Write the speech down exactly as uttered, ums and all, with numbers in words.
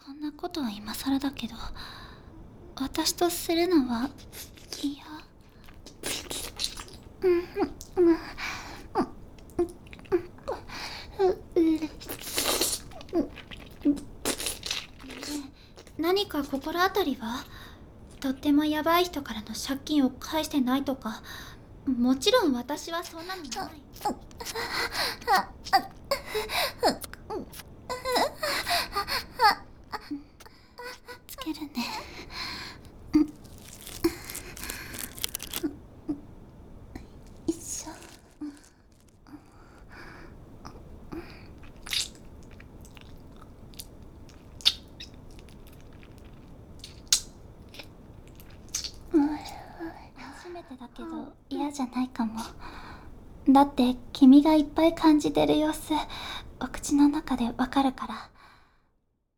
こんなことは今更だけど、私とするのは嫌。うんうんうん何か心当たりは？とってもヤバい人からの借金を返してないとか。もちろん私はそんなのない。つけるね。一緒。初めてだけど嫌じゃないかも。だって君がいっぱい感じてる様子お口の中でわかるから。